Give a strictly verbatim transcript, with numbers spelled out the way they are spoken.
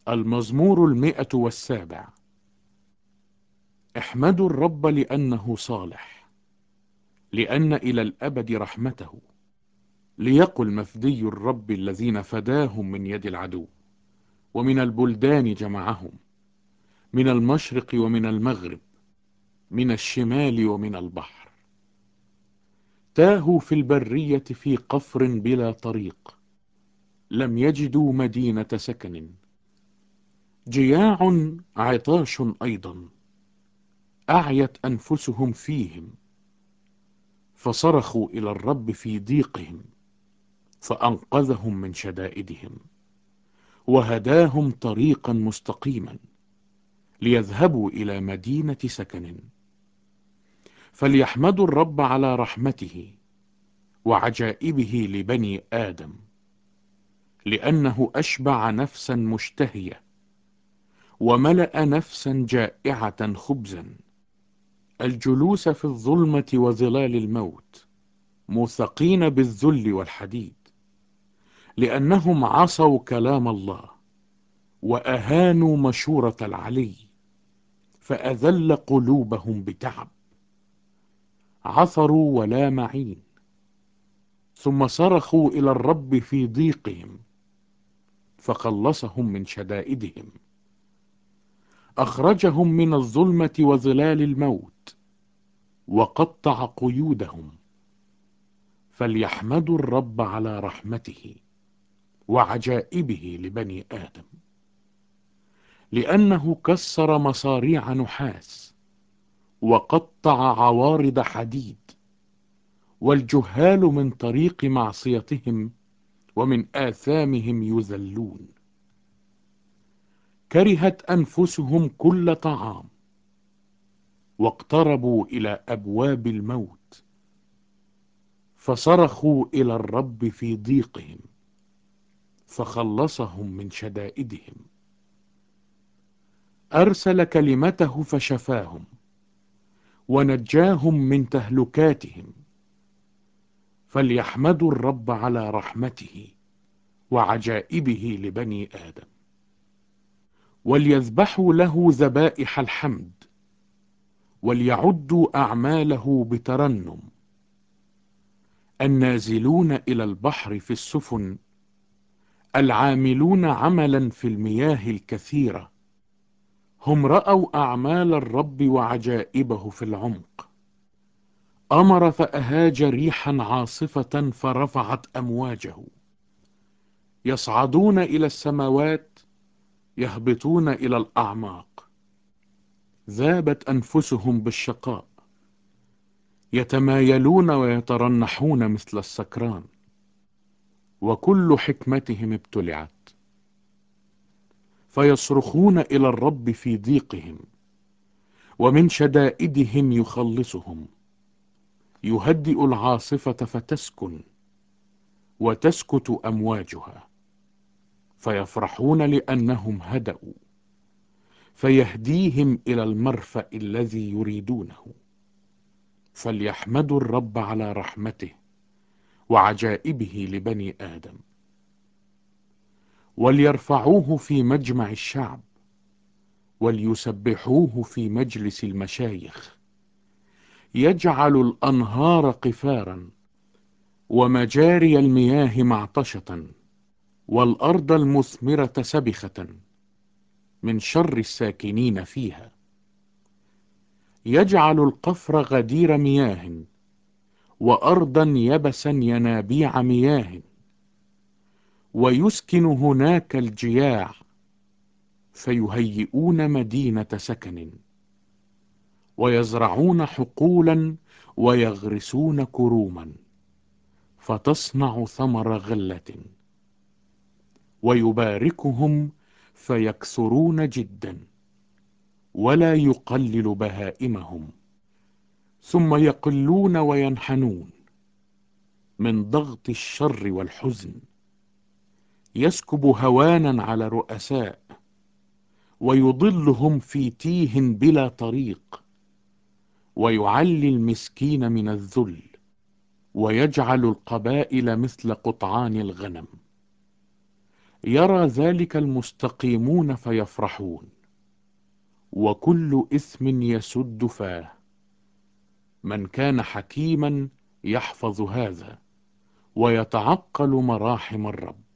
المزمور المئة والسابع. احمدوا الرب لأنه صالح، لأن إلى الأبد رحمته. ليقل مفدي الرب الذين فداهم من يد العدو، ومن البلدان جمعهم، من المشرق ومن المغرب، من الشمال ومن البحر. تاهوا في البرية في قفر بلا طريق، لم يجدوا مدينة سكن. جياع عطاش أيضا، أعيت أنفسهم فيهم. فصرخوا إلى الرب في ضيقهم، فأنقذهم من شدائدهم، وهداهم طريقا مستقيما ليذهبوا إلى مدينة سكن. فليحمدوا الرب على رحمته وعجائبه لبني آدم، لأنه أشبع نفسا مشتهية، وملأ نفسا جائعة خبزا. الجلوس في الظلمة وظلال الموت، موثقين بالذل والحديد، لأنهم عصوا كلام الله وأهانوا مشورة العلي، فأذل قلوبهم بتعب. عثروا ولا معين، ثم صرخوا إلى الرب في ضيقهم، فخلصهم من شدائدهم. أخرجهم من الظلمة وظلال الموت، وقطع قيودهم. فليحمدوا الرب على رحمته وعجائبه لبني آدم، لأنه كسر مصاريع نحاس وقطع عوارض حديد. والجهال من طريق معصيتهم ومن آثامهم يذلون. كرهت أنفسهم كل طعام، واقتربوا إلى أبواب الموت. فصرخوا إلى الرب في ضيقهم، فخلصهم من شدائدهم. أرسل كلمته فشفاهم، ونجاهم من تهلكاتهم. فليحمدوا الرب على رحمته وعجائبه لبني آدم، وليذبحوا له ذبائح الحمد، وليعدوا أعماله بترنم. النازلون إلى البحر في السفن، العاملون عملا في المياه الكثيرة. هم رأوا أعمال الرب وعجائبه في العمق. أمر فأهاج ريحا عاصفة فرفعت أمواجه. يصعدون إلى السماوات، يهبطون إلى الأعماق. ذابت أنفسهم بالشقاء، يتمايلون ويترنحون مثل السكران، وكل حكمتهم ابتلعت. فيصرخون إلى الرب في ضيقهم، ومن شدائدهم يخلصهم. يهدئ العاصفة فتسكن، وتسكت أمواجها. فيفرحون لأنهم هدأوا، فيهديهم إلى المرفأ الذي يريدونه. فليحمدوا الرب على رحمته وعجائبه لبني آدم، وليرفعوه في مجمع الشعب، وليسبحوه في مجلس المشايخ. يجعل الأنهار قفارا، ومجاري المياه معطشة، والأرض المثمرة سبخة من شر الساكنين فيها. يجعل القفر غدير مياه، وأرضا يبسا ينابيع مياه. ويسكن هناك الجياع، فيهيئون مدينة سكن. ويزرعون حقولا ويغرسون كروما، فتصنع ثمر غلة. ويباركهم فيكثرون جدا، ولا يقلل بهائمهم. ثم يقلون وينحنون من ضغط الشر والحزن. يسكب هوانا على رؤساء، ويضلهم في تيه بلا طريق. ويعلي المسكين من الذل، ويجعل القبائل مثل قطعان الغنم. يرى ذلك المستقيمون فيفرحون، وكل إثم يسد فاه. من كان حكيما يحفظ هذا، ويتعقل مراحم الرب.